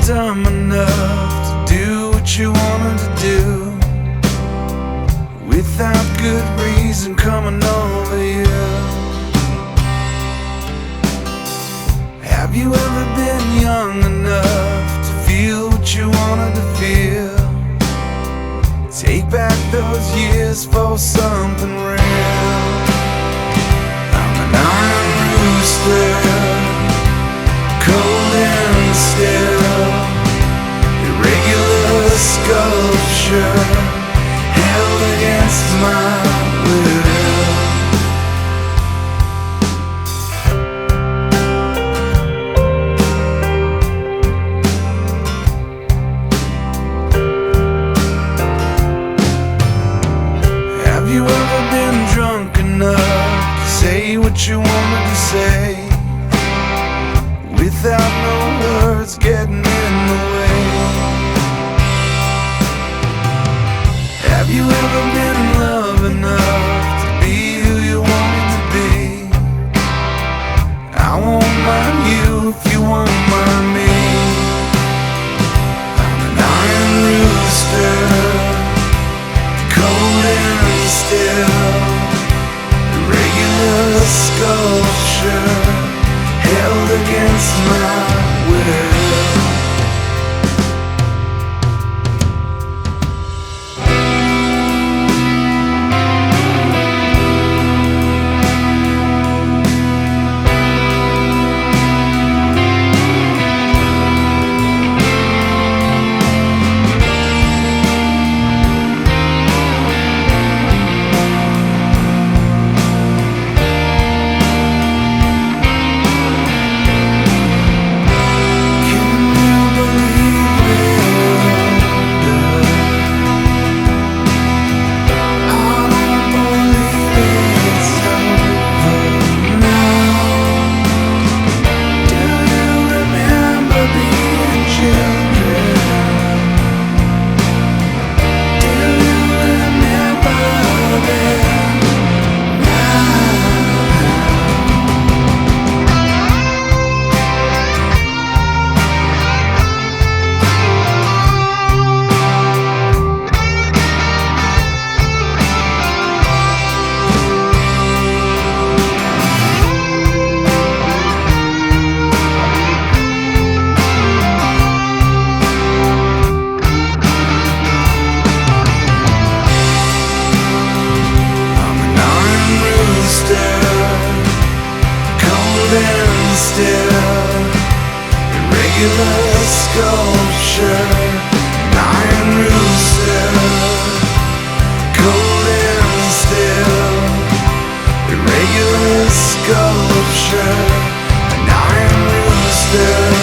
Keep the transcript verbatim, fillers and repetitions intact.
dumb enough to do what you wanted to do without good reason coming over you. Have you ever been young enough to feel what you wanted to feel? Take back those years for something real. I'm an iron rooster, cold and still, irregular sculpture held against my will. Have you ever been drunk enough to say what you wanted to say without no words getting in the way? Have you ever been in love enough to be who you wanted to be? I won't mind you if you won't mind me. I'm an iron rooster, cold and still, irregular sculpture held against my will. Still, irregular sculpture, an iron rooster, cold and still, irregular sculpture, an iron rooster.